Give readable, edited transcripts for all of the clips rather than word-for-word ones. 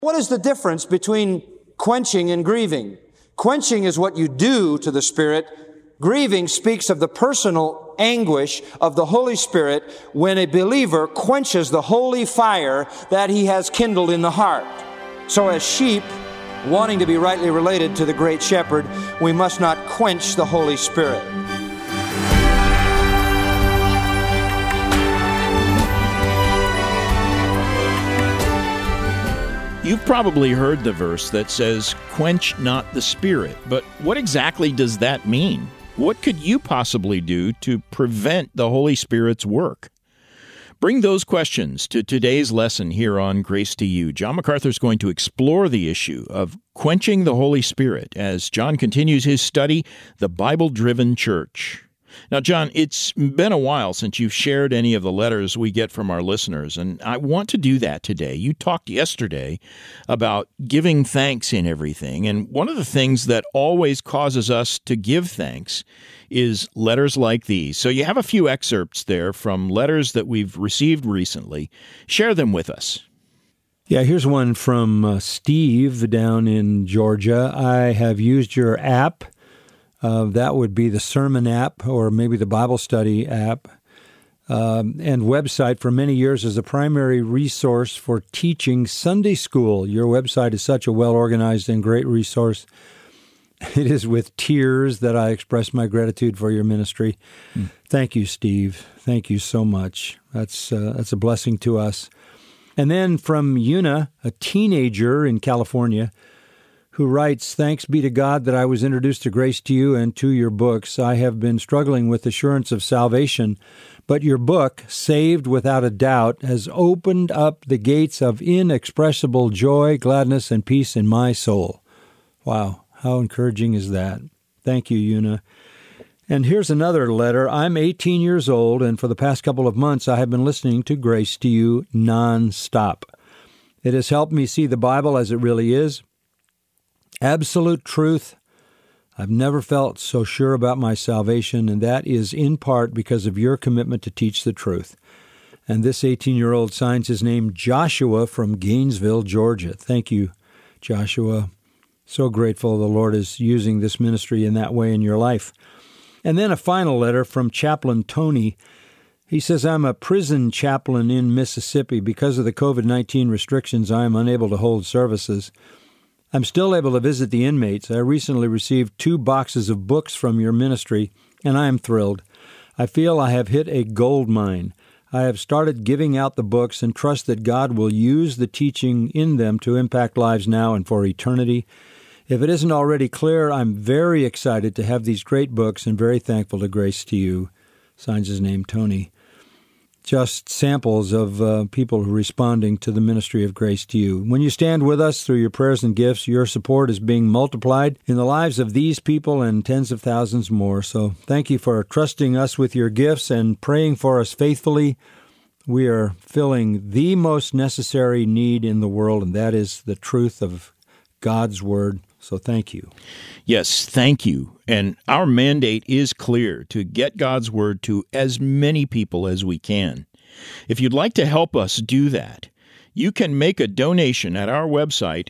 What is the difference between quenching and grieving? Quenching is what you do to the Spirit. Grieving speaks of the personal anguish of the Holy Spirit when a believer quenches the holy fire that he has kindled in the heart. So as sheep, wanting to be rightly related to the great shepherd, we must not quench the Holy Spirit. You've probably heard the verse that says, "Quench not the Spirit," but what exactly does that mean? What could you possibly do to prevent the Holy Spirit's work? Bring those questions to today's lesson here on Grace to You. John MacArthur is going to explore the issue of quenching the Holy Spirit as John continues his study, The Bible-Driven Church. Now, John, it's been a while since you've shared any of the letters we get from our listeners, and I want to do that today. You talked yesterday about giving thanks in everything, and one of the things that always causes us to give thanks is letters like these. So you have a few excerpts there from letters that we've received recently. Share them with us. Yeah, here's one from Steve down in Georgia. I have used your app. That would be the sermon app or maybe the Bible study app and website for many years as a primary resource for teaching Sunday school. Your website is such a well-organized and great resource. It is with tears that I express my gratitude for your ministry. Thank you, Steve. Thank you so much. That's a blessing to us. And then from Una, a teenager in California, who writes, "Thanks be to God that I was introduced to Grace to You and to your books. I have been struggling with assurance of salvation, but your book, Saved Without a Doubt, has opened up the gates of inexpressible joy, gladness, and peace in my soul." Wow, how encouraging is that? Thank you, Una. And here's another letter. I'm 18 years old, and for the past couple of months, I have been listening to Grace to You nonstop. It has helped me see the Bible as it really is. Absolute truth. I've never felt so sure about my salvation, and that is in part because of your commitment to teach the truth. And this 18-year-old signs his name Joshua from Gainesville, Georgia. Thank you, Joshua. So grateful the Lord is using this ministry in that way in your life. And then a final letter from Chaplain Tony. He says, I'm a prison chaplain in Mississippi. Because of the COVID-19 restrictions, I am unable to hold services. I'm still able to visit the inmates. I recently received 2 boxes of books from your ministry, and I am thrilled. I feel I have hit a gold mine. I have started giving out the books and trust that God will use the teaching in them to impact lives now and for eternity. If it isn't already clear, I'm very excited to have these great books and very thankful to Grace to You. Signs his name, Tony. Just samples of people responding to the ministry of Grace to You. When you stand with us through your prayers and gifts, your support is being multiplied in the lives of these people and tens of thousands more. So thank you for trusting us with your gifts and praying for us faithfully. We are filling the most necessary need in the world, and that is the truth of God's Word. So thank you. Yes, thank you. And our mandate is clear, to get God's Word to as many people as we can. If you'd like to help us do that, you can make a donation at our website,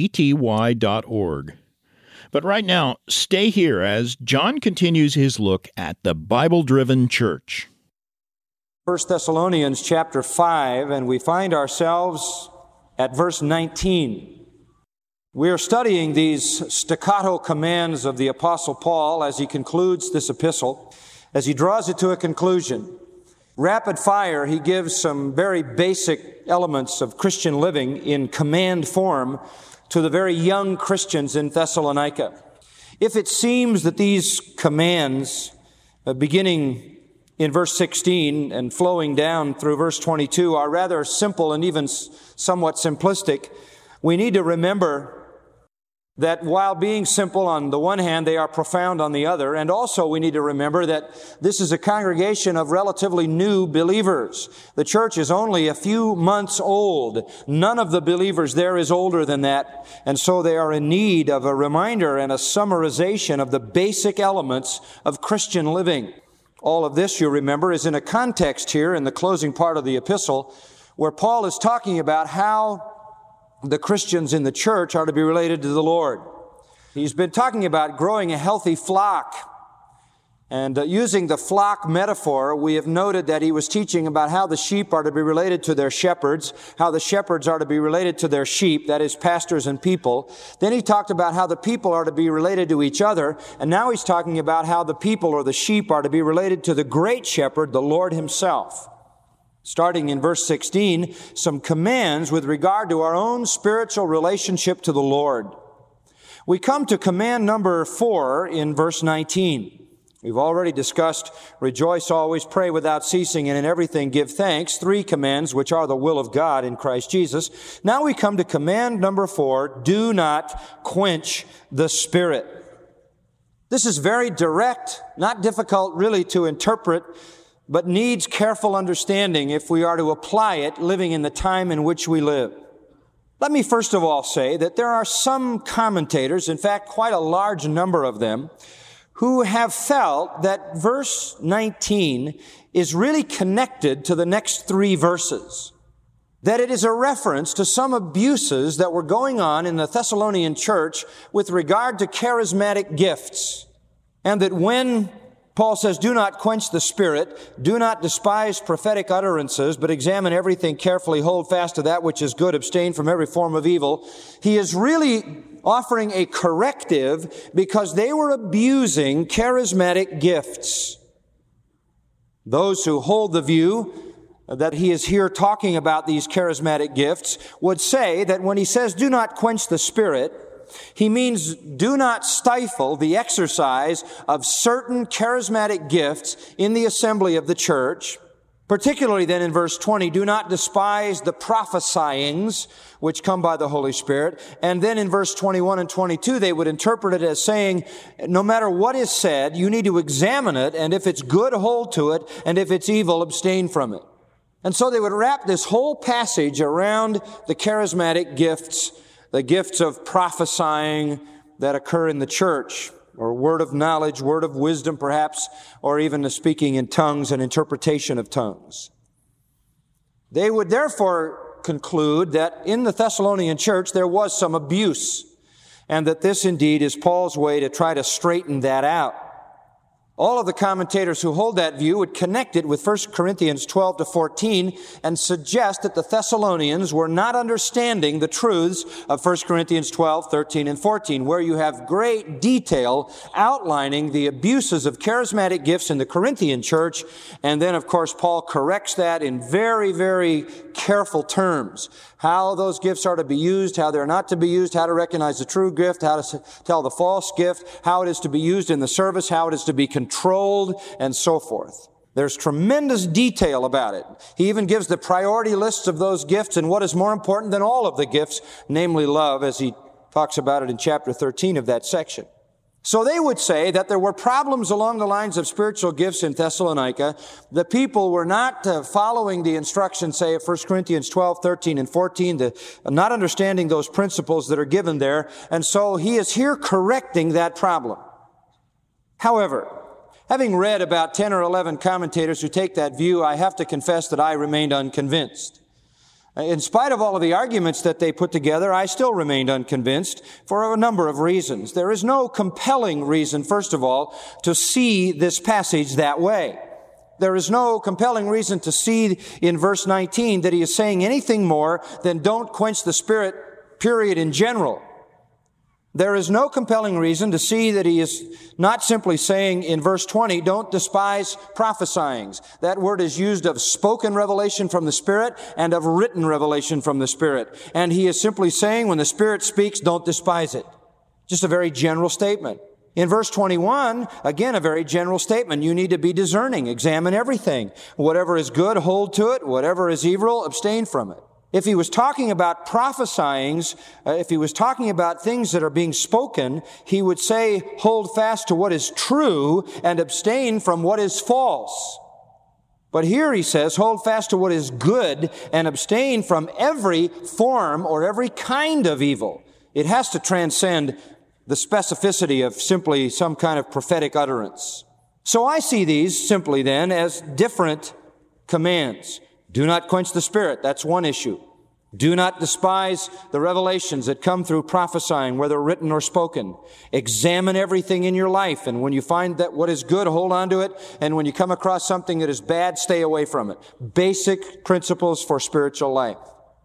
gty.org. But right now, stay here as John continues his look at the Bible-driven church. 1 Thessalonians chapter 5, and we find ourselves at verse 19. We are studying these staccato commands of the Apostle Paul as he concludes this epistle, as he draws it to a conclusion. Rapid fire, he gives some very basic elements of Christian living in command form to the very young Christians in Thessalonica. If it seems that these commands, beginning in verse 16 and flowing down through verse 22, are rather simple and even somewhat simplistic, we need to remember that while being simple on the one hand, they are profound on the other. And also we need to remember that this is a congregation of relatively new believers. The church is only a few months old. None of the believers there is older than that. And so they are in need of a reminder and a summarization of the basic elements of Christian living. All of this, you remember, is in a context here in the closing part of the epistle where Paul is talking about how the Christians in the church are to be related to the Lord. He's been talking about growing a healthy flock. And using the flock metaphor, we have noted that he was teaching about how the sheep are to be related to their shepherds, how the shepherds are to be related to their sheep, that is, pastors and people. Then he talked about how the people are to be related to each other, and now he's talking about how the people or the sheep are to be related to the great shepherd, the Lord himself. Starting in verse 16, some commands with regard to our own spiritual relationship to the Lord. We come to command number 4 in verse 19. We've already discussed, rejoice always, pray without ceasing, and in everything give thanks. 3 commands, which are the will of God in Christ Jesus. Now we come to command number 4, do not quench the Spirit. This is very direct, not difficult really to interpret, but needs careful understanding if we are to apply it living in the time in which we live. Let me first of all say that there are some commentators, in fact, quite a large number of them, who have felt that verse 19 is really connected to the next 3 verses. That it is a reference to some abuses that were going on in the Thessalonian church with regard to charismatic gifts. And that when Paul says, do not quench the Spirit, do not despise prophetic utterances, but examine everything carefully, hold fast to that which is good, abstain from every form of evil, he is really offering a corrective because they were abusing charismatic gifts. Those who hold the view that he is here talking about these charismatic gifts would say that when he says, do not quench the Spirit, he means do not stifle the exercise of certain charismatic gifts in the assembly of the church. Particularly then in verse 20, do not despise the prophesyings which come by the Holy Spirit. And then in verse 21 and 22, they would interpret it as saying, no matter what is said, you need to examine it, and if it's good, hold to it, and if it's evil, abstain from it. And so they would wrap this whole passage around the charismatic gifts, the gifts of prophesying that occur in the church, or word of knowledge, word of wisdom perhaps, or even the speaking in tongues and interpretation of tongues. They would therefore conclude that in the Thessalonian church there was some abuse, and that this indeed is Paul's way to try to straighten that out. All of the commentators who hold that view would connect it with 1 Corinthians 12 to 14 and suggest that the Thessalonians were not understanding the truths of 1 Corinthians 12, 13, and 14, where you have great detail outlining the abuses of charismatic gifts in the Corinthian church. And then, of course, Paul corrects that in very, very careful terms. How those gifts are to be used, how they're not to be used, how to recognize the true gift, how to tell the false gift, how it is to be used in the service, how it is to be controlled, and so forth. There's tremendous detail about it. He even gives the priority lists of those gifts and what is more important than all of the gifts, namely love, as he talks about it in chapter 13 of that section. So they would say that there were problems along the lines of spiritual gifts in Thessalonica. The people were not following the instructions, say, of 1 Corinthians 12, 13, and 14, not understanding those principles that are given there. And so he is here correcting that problem. However, having read about 10 or 11 commentators who take that view, I have to confess that I remained unconvinced. In spite of all of the arguments that they put together, I still remained unconvinced for a number of reasons. There is no compelling reason, first of all, to see this passage that way. There is no compelling reason to see in verse 19 that he is saying anything more than don't quench the Spirit, period, in general. There is no compelling reason to see that he is not simply saying in verse 20, don't despise prophesyings. That word is used of spoken revelation from the Spirit and of written revelation from the Spirit. And he is simply saying when the Spirit speaks, don't despise it. Just a very general statement. In verse 21, again, a very general statement. You need to be discerning, examine everything. Whatever is good, hold to it. Whatever is evil, abstain from it. If he was talking about prophesyings, if he was talking about things that are being spoken, he would say, hold fast to what is true and abstain from what is false. But here he says, hold fast to what is good and abstain from every form or every kind of evil. It has to transcend the specificity of simply some kind of prophetic utterance. So I see these simply then as different commands. Do not quench the Spirit. That's one issue. Do not despise the revelations that come through prophesying, whether written or spoken. Examine everything in your life, and when you find that what is good, hold on to it, and when you come across something that is bad, stay away from it. Basic principles for spiritual life.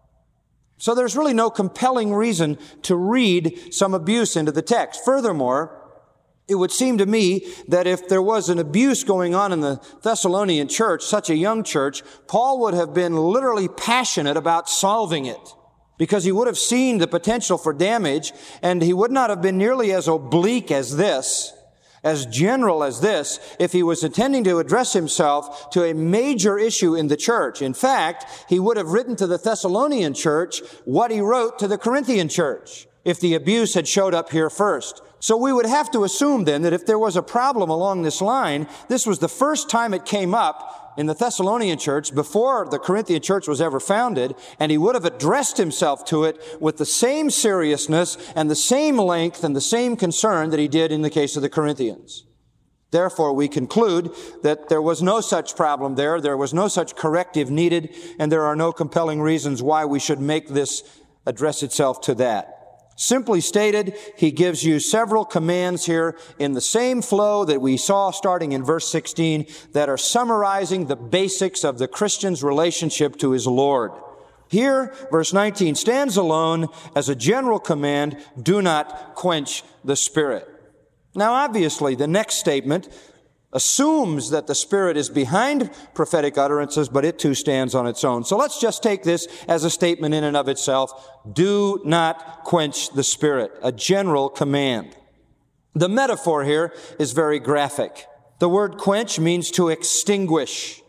So there's really no compelling reason to read some abuse into the text. Furthermore, it would seem to me that if there was an abuse going on in the Thessalonian church, such a young church, Paul would have been literally passionate about solving it, because he would have seen the potential for damage, and he would not have been nearly as oblique as this, as general as this, if he was intending to address himself to a major issue in the church. In fact, he would have written to the Thessalonian church what he wrote to the Corinthian church, if the abuse had showed up here first. So we would have to assume then that if there was a problem along this line, this was the first time it came up in the Thessalonian church before the Corinthian church was ever founded, and he would have addressed himself to it with the same seriousness and the same length and the same concern that he did in the case of the Corinthians. Therefore, we conclude that there was no such problem there was no such corrective needed, and there are no compelling reasons why we should make this address itself to that. Simply stated, he gives you several commands here in the same flow that we saw starting in verse 16 that are summarizing the basics of the Christian's relationship to his Lord. Here, verse 19 stands alone as a general command, do not quench the Spirit. Now, obviously, the next statement assumes that the Spirit is behind prophetic utterances, but it too stands on its own. So let's just take this as a statement in and of itself. Do not quench the Spirit, a general command. The metaphor here is very graphic. The word quench means to extinguish.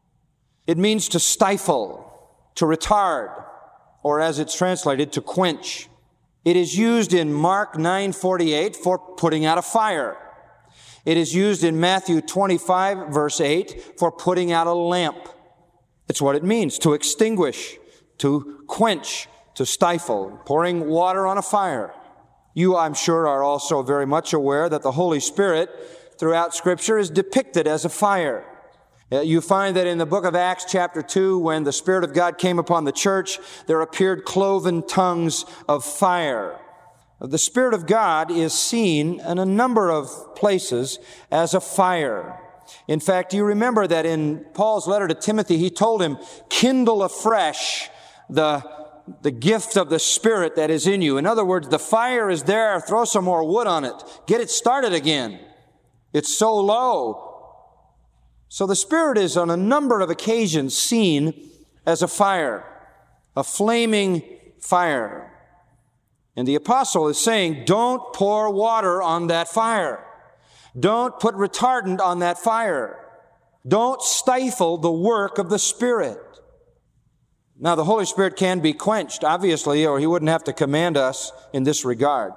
It means to stifle, to retard, or as it's translated, to quench. It is used in Mark 9:48 for putting out a fire. It is used in Matthew 25, verse 8, for putting out a lamp. It's what it means, to extinguish, to quench, to stifle, pouring water on a fire. You, I'm sure, are also very much aware that the Holy Spirit throughout Scripture is depicted as a fire. You find that in the book of Acts, chapter 2, when the Spirit of God came upon the church, there appeared cloven tongues of fire. The Spirit of God is seen in a number of places as a fire. In fact, you remember that in Paul's letter to Timothy, he told him, kindle afresh the gift of the Spirit that is in you. In other words, the fire is there. Throw some more wood on it. Get it started again. It's so low. So the Spirit is on a number of occasions seen as a fire, a flaming fire. And the apostle is saying, don't pour water on that fire. Don't put retardant on that fire. Don't stifle the work of the Spirit. Now, the Holy Spirit can be quenched, obviously, or he wouldn't have to command us in this regard.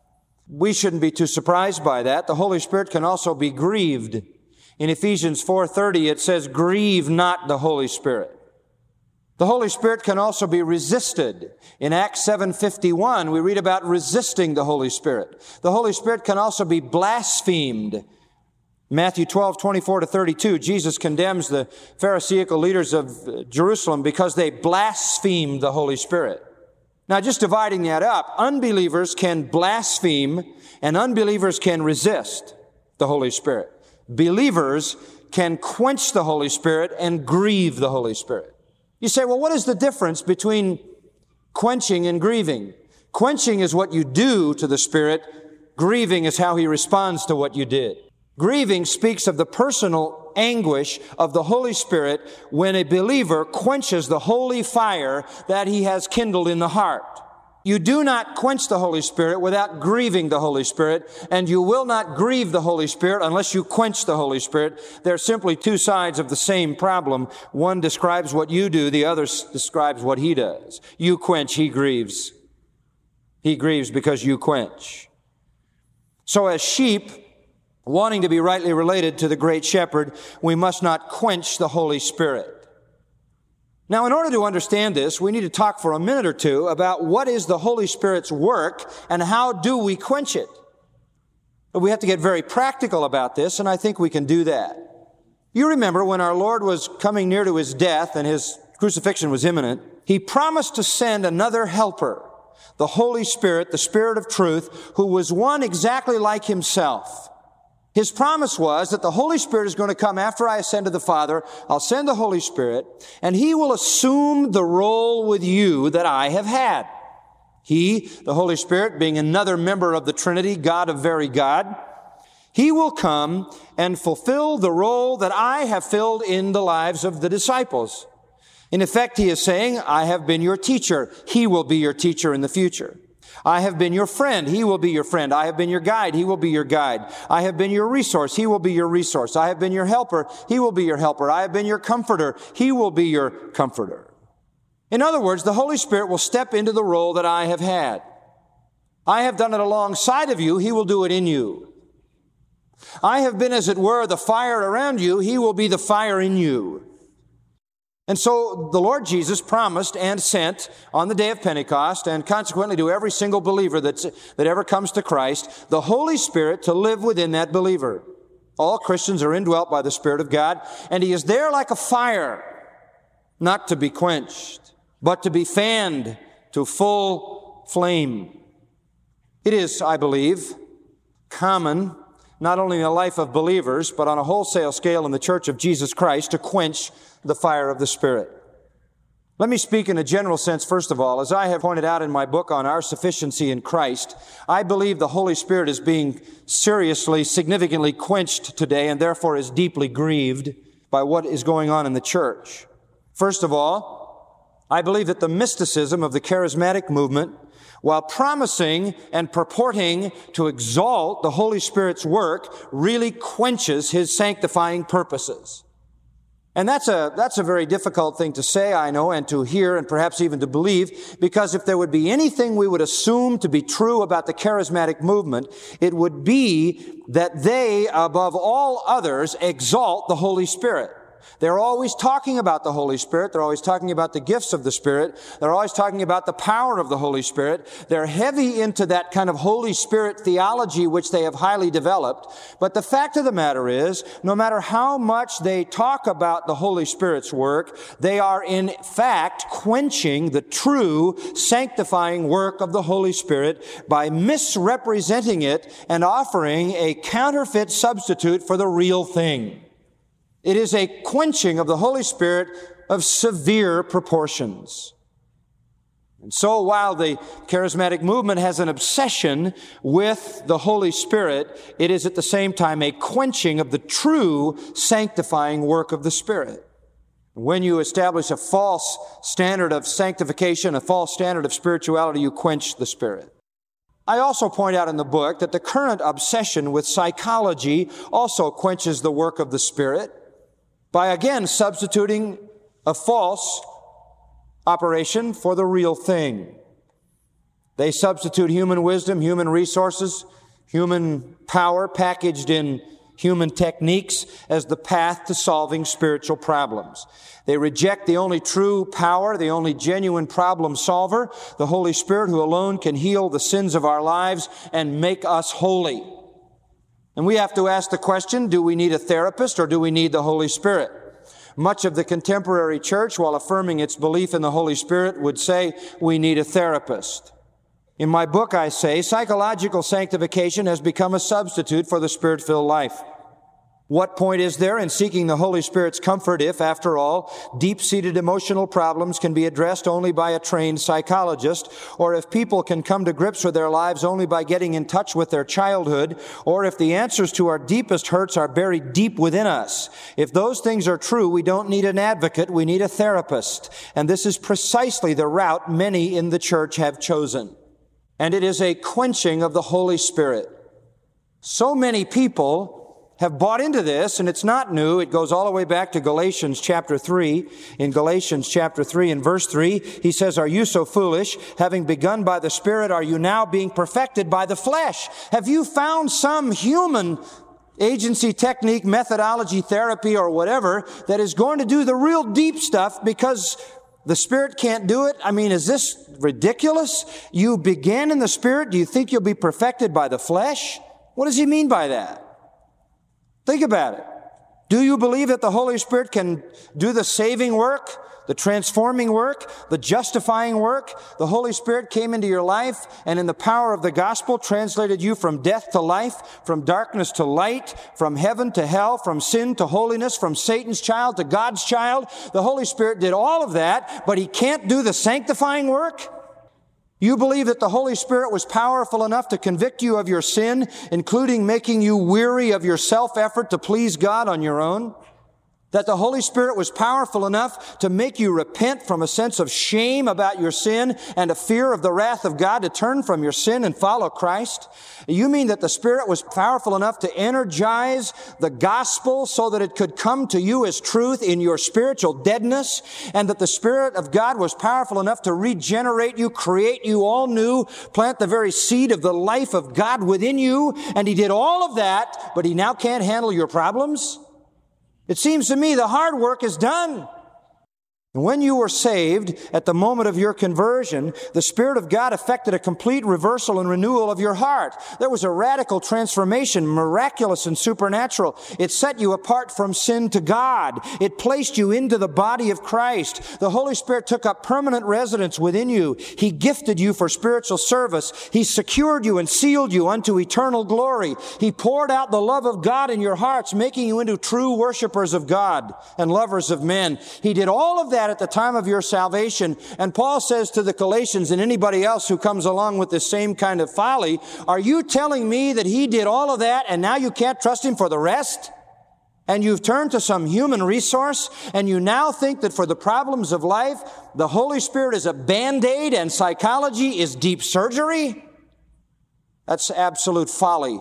We shouldn't be too surprised by that. The Holy Spirit can also be grieved. In Ephesians 4:30, it says, grieve not the Holy Spirit. The Holy Spirit can also be resisted. In Acts 7:51, we read about resisting the Holy Spirit. The Holy Spirit can also be blasphemed. Matthew 12:24-32, Jesus condemns the Pharisaical leaders of Jerusalem because they blasphemed the Holy Spirit. Now, just dividing that up, unbelievers can blaspheme and unbelievers can resist the Holy Spirit. Believers can quench the Holy Spirit and grieve the Holy Spirit. You say, well, what is the difference between quenching and grieving? Quenching is what you do to the Spirit. Grieving is how He responds to what you did. Grieving speaks of the personal anguish of the Holy Spirit when a believer quenches the holy fire that He has kindled in the heart. You do not quench the Holy Spirit without grieving the Holy Spirit, and you will not grieve the Holy Spirit unless you quench the Holy Spirit. They're simply two sides of the same problem. One describes what you do, the other describes what He does. You quench, He grieves. He grieves because you quench. So as sheep, wanting to be rightly related to the great shepherd, we must not quench the Holy Spirit. Now, in order to understand this, we need to talk for a minute or two about what is the Holy Spirit's work and how do we quench it. But we have to get very practical about this, and I think we can do that. You remember when our Lord was coming near to His death and His crucifixion was imminent, He promised to send another helper, the Holy Spirit, the Spirit of truth, who was one exactly like himself. His promise was that the Holy Spirit is going to come after I ascend to the Father. I'll send the Holy Spirit, and He will assume the role with you that I have had. He, the Holy Spirit, being another member of the Trinity, God of very God, He will come and fulfill the role that I have filled in the lives of the disciples. In effect, He is saying, I have been your teacher. He will be your teacher in the future. I have been your friend. He will be your friend. I have been your guide. He will be your guide. I have been your resource. He will be your resource. I have been your helper. He will be your helper. I have been your comforter. He will be your comforter. In other words, the Holy Spirit will step into the role that I have had. I have done it alongside of you. He will do it in you. I have been, as it were, the fire around you. He will be the fire in you. And so the Lord Jesus promised and sent on the day of Pentecost, and consequently to every single believer that ever comes to Christ, the Holy Spirit to live within that believer. All Christians are indwelt by the Spirit of God, and He is there like a fire, not to be quenched, but to be fanned to full flame. It is, I believe, common, not only in the life of believers, but on a wholesale scale in the Church of Jesus Christ, to quench the fire of the Spirit. Let me speak in a general sense, first of all. As I have pointed out in my book on our sufficiency in Christ, I believe the Holy Spirit is being seriously, significantly quenched today, and therefore is deeply grieved by what is going on in the church. First of all, I believe that the mysticism of the charismatic movement, while promising and purporting to exalt the Holy Spirit's work, really quenches His sanctifying purposes. And that's a very difficult thing to say, I know, and to hear, and perhaps even to believe, because if there would be anything we would assume to be true about the charismatic movement, it would be that they, above all others, exalt the Holy Spirit. They're always talking about the Holy Spirit. They're always talking about the gifts of the Spirit. They're always talking about the power of the Holy Spirit. They're heavy into that kind of Holy Spirit theology, which they have highly developed. But the fact of the matter is, no matter how much they talk about the Holy Spirit's work, they are in fact quenching the true sanctifying work of the Holy Spirit by misrepresenting it and offering a counterfeit substitute for the real thing. It is a quenching of the Holy Spirit of severe proportions. And so while the charismatic movement has an obsession with the Holy Spirit, it is at the same time a quenching of the true sanctifying work of the Spirit. When you establish a false standard of sanctification, a false standard of spirituality, you quench the Spirit. I also point out in the book that the current obsession with psychology also quenches the work of the Spirit, by again substituting a false operation for the real thing. They substitute human wisdom, human resources, human power packaged in human techniques as the path to solving spiritual problems. They reject the only true power, the only genuine problem solver, the Holy Spirit, who alone can heal the sins of our lives and make us holy. And we have to ask the question, do we need a therapist or do we need the Holy Spirit? Much of the contemporary church, while affirming its belief in the Holy Spirit, would say we need a therapist. In my book, I say psychological sanctification has become a substitute for the Spirit-filled life. What point is there in seeking the Holy Spirit's comfort if, after all, deep-seated emotional problems can be addressed only by a trained psychologist, or if people can come to grips with their lives only by getting in touch with their childhood, or if the answers to our deepest hurts are buried deep within us? If those things are true, we don't need an advocate, we need a therapist. And this is precisely the route many in the church have chosen. And it is a quenching of the Holy Spirit. So many people have bought into this, and it's not new. It goes all the way back to Galatians chapter 3. In Galatians chapter 3 and verse 3, he says, "Are you so foolish? Having begun by the Spirit, are you now being perfected by the flesh?" Have you found some human agency, technique, methodology, therapy, or whatever that is going to do the real deep stuff because the Spirit can't do it? I mean, is this ridiculous? You began in the Spirit. Do you think you'll be perfected by the flesh? What does he mean by that? Think about it. Do you believe that the Holy Spirit can do the saving work the transforming work, the justifying work. The Holy Spirit came into your life and in the power of the gospel translated you from death to life, from darkness to light, from heaven to hell, from sin to holiness, from Satan's child to God's child. The Holy Spirit did all of that, but He can't do the sanctifying work. You believe that the Holy Spirit was powerful enough to convict you of your sin, including making you weary of your self-effort to please God on your own? That the Holy Spirit was powerful enough to make you repent from a sense of shame about your sin and a fear of the wrath of God to turn from your sin and follow Christ? You mean that the Spirit was powerful enough to energize the gospel so that it could come to you as truth in your spiritual deadness, and that the Spirit of God was powerful enough to regenerate you, create you all new, plant the very seed of the life of God within you, and He did all of that, but He now can't handle your problems? It seems to me the hard work is done. And when you were saved, at the moment of your conversion, the Spirit of God effected a complete reversal and renewal of your heart. There was a radical transformation, miraculous and supernatural. It set you apart from sin to God. It placed you into the body of Christ. The Holy Spirit took up permanent residence within you. He gifted you for spiritual service. He secured you and sealed you unto eternal glory. He poured out the love of God in your hearts, making you into true worshipers of God and lovers of men. He did all of that at the time of your salvation. And Paul says to the Galatians and anybody else who comes along with this same kind of folly, are you telling me that He did all of that and now you can't trust Him for the rest? And you've turned to some human resource and you now think that for the problems of life, the Holy Spirit is a Band-Aid and psychology is deep surgery? That's absolute folly.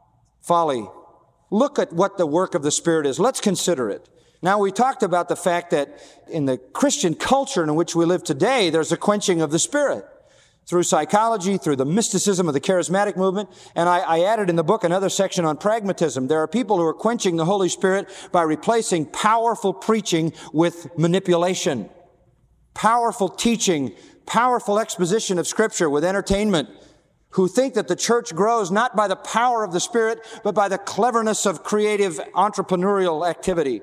Folly. Look at what the work of the Spirit is. Let's consider it. Now, we talked about the fact that in the Christian culture in which we live today, there's a quenching of the Spirit through psychology, through the mysticism of the charismatic movement. And I added in the book another section on pragmatism. There are people who are quenching the Holy Spirit by replacing powerful preaching with manipulation, powerful teaching, powerful exposition of Scripture with entertainment, who think that the church grows not by the power of the Spirit, but by the cleverness of creative entrepreneurial activity.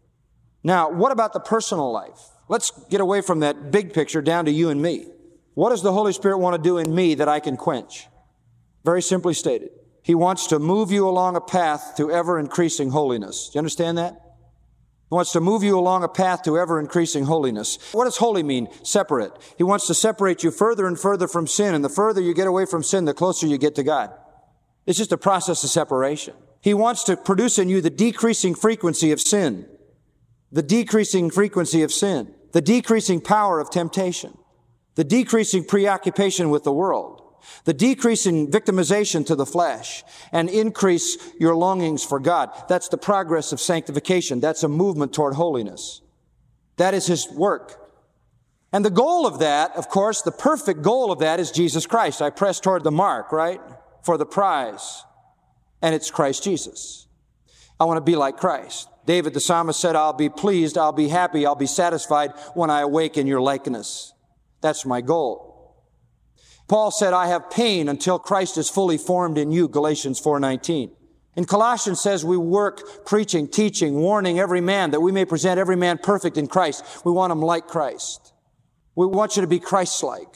Now, what about the personal life? Let's get away from that big picture down to you and me. What does the Holy Spirit want to do in me that I can quench? Very simply stated, He wants to move you along a path to ever-increasing holiness. Do you understand that? He wants to move you along a path to ever-increasing holiness. What does holy mean? Separate. He wants to separate you further and further from sin, and the further you get away from sin, the closer you get to God. It's just a process of separation. He wants to produce in you the decreasing frequency of sin. The decreasing frequency of sin, the decreasing power of temptation, the decreasing preoccupation with the world, the decreasing victimization to the flesh, and increase your longings for God. That's the progress of sanctification. That's a movement toward holiness. That is His work. And the goal of that, of course, the perfect goal of that is Jesus Christ. I press toward the mark, right? For the prize. And it's Christ Jesus. I want to be like Christ. David the psalmist said, I'll be pleased, I'll be happy, I'll be satisfied when I awake in your likeness. That's my goal. Paul said, I have pain until Christ is fully formed in you, Galatians 4:19. And Colossians says we work preaching, teaching, warning every man that we may present every man perfect in Christ. We want him like Christ. We want you to be Christ-like.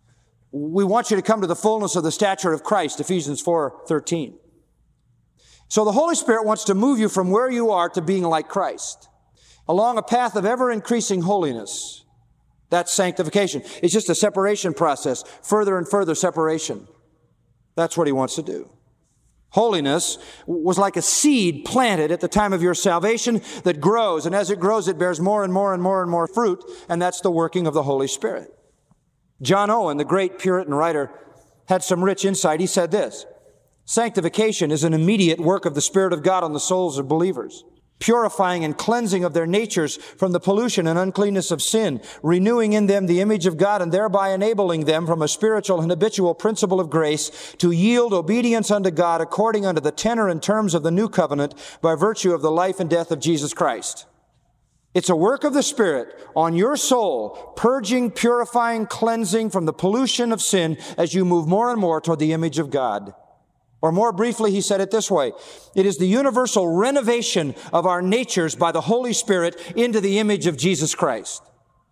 We want you to come to the fullness of the stature of Christ, Ephesians 4:13. So the Holy Spirit wants to move you from where you are to being like Christ, along a path of ever-increasing holiness. That's sanctification. It's just a separation process, further and further separation. That's what He wants to do. Holiness was like a seed planted at the time of your salvation that grows, and as it grows, it bears more and more and more and more fruit, and that's the working of the Holy Spirit. John Owen, the great Puritan writer, had some rich insight. He said this, sanctification is an immediate work of the Spirit of God on the souls of believers, purifying and cleansing of their natures from the pollution and uncleanness of sin, renewing in them the image of God, and thereby enabling them from a spiritual and habitual principle of grace to yield obedience unto God according unto the tenor and terms of the new covenant by virtue of the life and death of Jesus Christ. It's a work of the Spirit on your soul, purging, purifying, cleansing from the pollution of sin as you move more and more toward the image of God. Or more briefly, he said it this way, it is the universal renovation of our natures by the Holy Spirit into the image of Jesus Christ.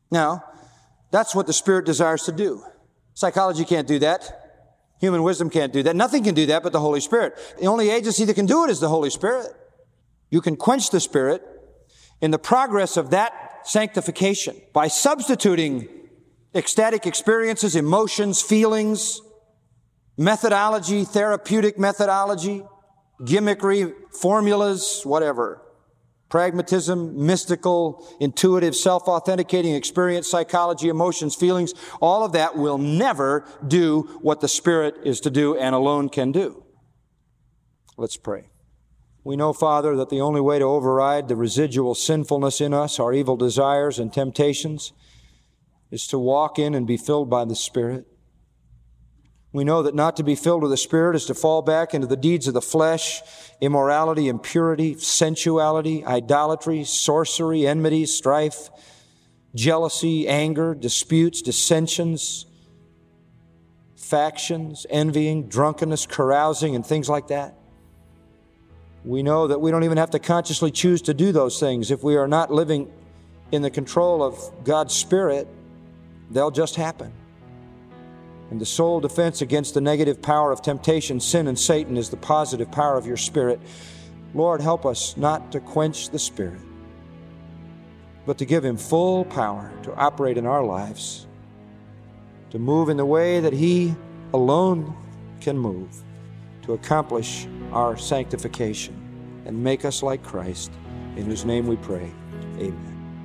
Now, that's what the Spirit desires to do. Psychology can't do that. Human wisdom can't do that. Nothing can do that but the Holy Spirit. The only agency that can do it is the Holy Spirit. You can quench the Spirit in the progress of that sanctification by substituting ecstatic experiences, emotions, feelings, methodology, therapeutic methodology, gimmickry, formulas, whatever. Pragmatism, mystical, intuitive, self-authenticating experience, psychology, emotions, feelings, all of that will never do what the Spirit is to do and alone can do. Let's pray. We know, Father, that the only way to override the residual sinfulness in us, our evil desires and temptations, is to walk in and be filled by the Spirit. We know that not to be filled with the Spirit is to fall back into the deeds of the flesh, immorality, impurity, sensuality, idolatry, sorcery, enmity, strife, jealousy, anger, disputes, dissensions, factions, envying, drunkenness, carousing, and things like that. We know that we don't even have to consciously choose to do those things. If we are not living in the control of God's Spirit, they'll just happen. And the sole defense against the negative power of temptation, sin, and Satan is the positive power of your Spirit. Lord, help us not to quench the Spirit, but to give Him full power to operate in our lives, to move in the way that He alone can move, to accomplish our sanctification and make us like Christ, in whose name we pray. Amen.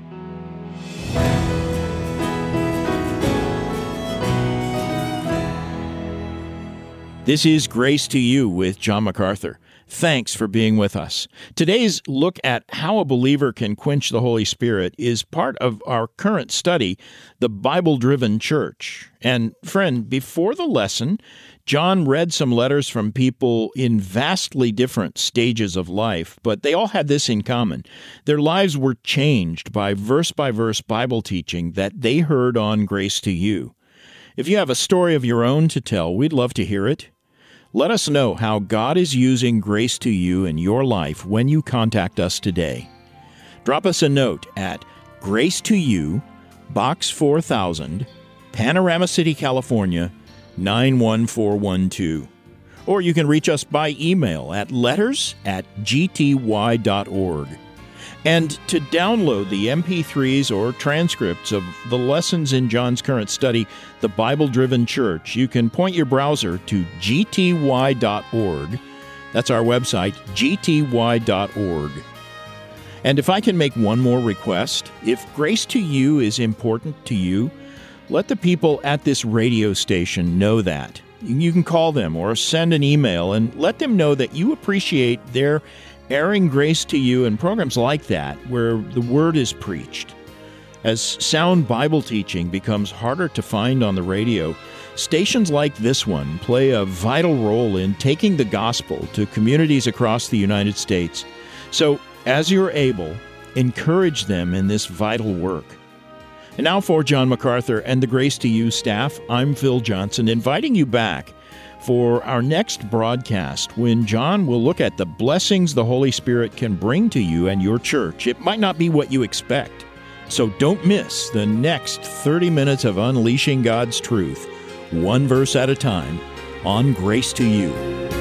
This is Grace to You with John MacArthur. Thanks for being with us. Today's look at how a believer can quench the Holy Spirit is part of our current study, The Bible-Driven Church. And friend, before the lesson, John read some letters from people in vastly different stages of life, but they all had this in common. Their lives were changed by verse-by-verse Bible teaching that they heard on Grace to You. If you have a story of your own to tell, we'd love to hear it. Let us know how God is using Grace to You in your life when you contact us today. Drop us a note at Grace to You, Box 4000, Panorama City, California, 91412. Or you can reach us by email at letters@gty.org. And to download the MP3s or transcripts of the lessons in John's current study, The Bible-Driven Church, you can point your browser to gty.org. That's our website, gty.org. And if I can make one more request, if Grace to You is important to you, let the people at this radio station know that. You can call them or send an email and let them know that you appreciate their airing Grace to You and programs like that where the Word is preached. As sound Bible teaching becomes harder to find on the radio, stations like this one play a vital role in taking the gospel to communities across the United States. So, as you're able, encourage them in this vital work. And now for John MacArthur and the Grace to You staff, I'm Phil Johnson, inviting you back for our next broadcast when John will look at the blessings the Holy Spirit can bring to you and your church. It might not be what you expect. So don't miss the next 30 minutes of unleashing God's truth, one verse at a time, on Grace to You.